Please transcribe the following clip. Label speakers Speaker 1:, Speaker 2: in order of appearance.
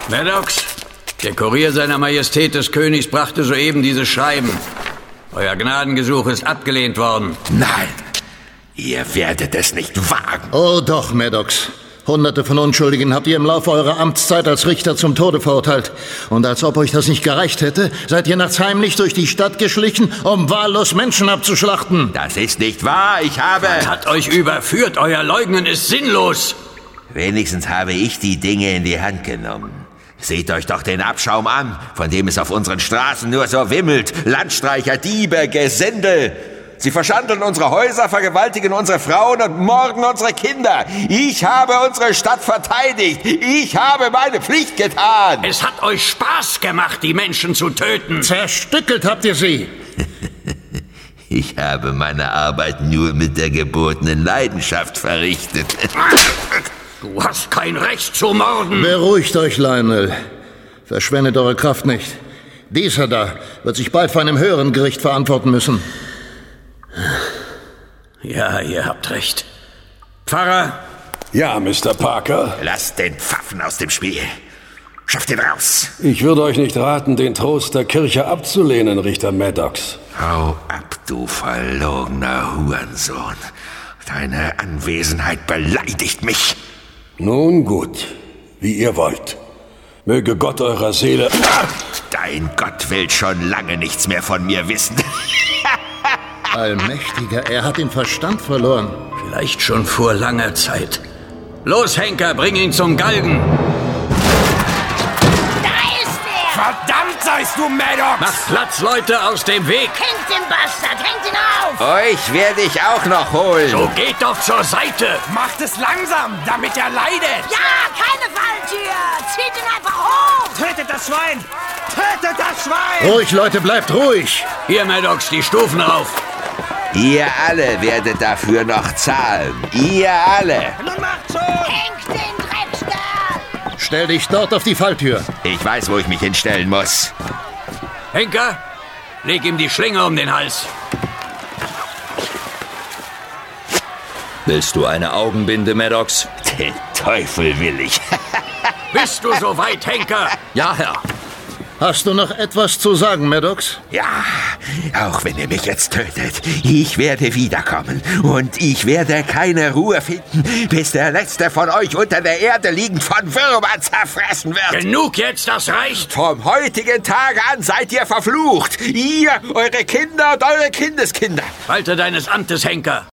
Speaker 1: Maddox, der Kurier seiner Majestät des Königs brachte soeben diese Schreiben. Euer Gnadengesuch ist abgelehnt worden.
Speaker 2: Nein, ihr werdet es nicht wagen.
Speaker 3: Oh doch, Maddox. Hunderte von Unschuldigen habt ihr im Laufe eurer Amtszeit als Richter zum Tode verurteilt. Und als ob euch das nicht gereicht hätte, seid ihr nachts heimlich durch die Stadt geschlichen, um wahllos Menschen abzuschlachten.
Speaker 2: Das ist nicht wahr, ich habe...
Speaker 1: Man hat euch überführt, euer Leugnen ist sinnlos.
Speaker 2: Wenigstens habe ich die Dinge in die Hand genommen. Seht euch doch den Abschaum an, von dem es auf unseren Straßen nur so wimmelt. Landstreicher, Diebe, Gesindel. Sie verschandeln unsere Häuser, vergewaltigen unsere Frauen und morden unsere Kinder. Ich habe unsere Stadt verteidigt. Ich habe meine Pflicht getan.
Speaker 1: Es hat euch Spaß gemacht, die Menschen zu töten.
Speaker 3: Zerstückelt habt ihr sie.
Speaker 2: Ich habe meine Arbeit nur mit der gebotenen Leidenschaft verrichtet.
Speaker 1: Du hast kein Recht zu morden.
Speaker 3: Beruhigt euch, Lionel. Verschwendet eure Kraft nicht. Dieser da wird sich bald vor einem höheren Gericht verantworten müssen.
Speaker 1: Ja, ihr habt recht. Pfarrer?
Speaker 4: Ja, Mr. Parker.
Speaker 2: Lasst den Pfaffen aus dem Spiel. Schafft ihn raus.
Speaker 4: Ich würde euch nicht raten, den Trost der Kirche abzulehnen, Richter Maddox.
Speaker 2: Hau ab, du verlogener Hurensohn. Deine Anwesenheit beleidigt mich.
Speaker 4: Nun gut, wie ihr wollt. Möge Gott eurer Seele...
Speaker 2: Dein Gott will schon lange nichts mehr von mir wissen.
Speaker 3: Allmächtiger, er hat den Verstand verloren.
Speaker 1: Vielleicht schon vor langer Zeit. Los, Henker, bring ihn zum Galgen.
Speaker 5: Da ist er!
Speaker 6: Verdammt seist du, Maddox!
Speaker 1: Macht Platz, Leute, aus dem Weg.
Speaker 5: Hängt den Bastard, hängt ihn auf!
Speaker 2: Euch werde ich auch noch holen.
Speaker 1: So geht doch zur Seite.
Speaker 6: Macht es langsam, damit er leidet!
Speaker 5: Ja, keine Falltür! Zieht ihn einfach hoch!
Speaker 6: Tötet das Schwein! Tötet das Schwein!
Speaker 3: Ruhig, Leute, bleibt ruhig!
Speaker 1: Hier, Maddox, die Stufen rauf.
Speaker 2: Ihr alle werdet dafür noch zahlen. Ihr alle.
Speaker 6: Nun macht schon!
Speaker 5: Hängt den Dreckskerl!
Speaker 3: Stell dich dort auf die Falltür.
Speaker 2: Ich weiß, wo ich mich hinstellen muss.
Speaker 1: Henker, leg ihm die Schlinge um den Hals.
Speaker 7: Willst du eine Augenbinde, Maddox?
Speaker 2: Den Teufel will ich.
Speaker 1: Bist du soweit, Henker?
Speaker 7: Ja, Herr.
Speaker 3: Hast du noch etwas zu sagen, Maddox?
Speaker 2: Ja, auch wenn ihr mich jetzt tötet, ich werde wiederkommen. Und ich werde keine Ruhe finden, bis der letzte von euch unter der Erde liegend von Würmern zerfressen wird.
Speaker 1: Genug jetzt, das reicht.
Speaker 2: Vom heutigen Tage an seid ihr verflucht. Ihr, eure Kinder und eure Kindeskinder.
Speaker 1: Halte deines Amtes, Henker.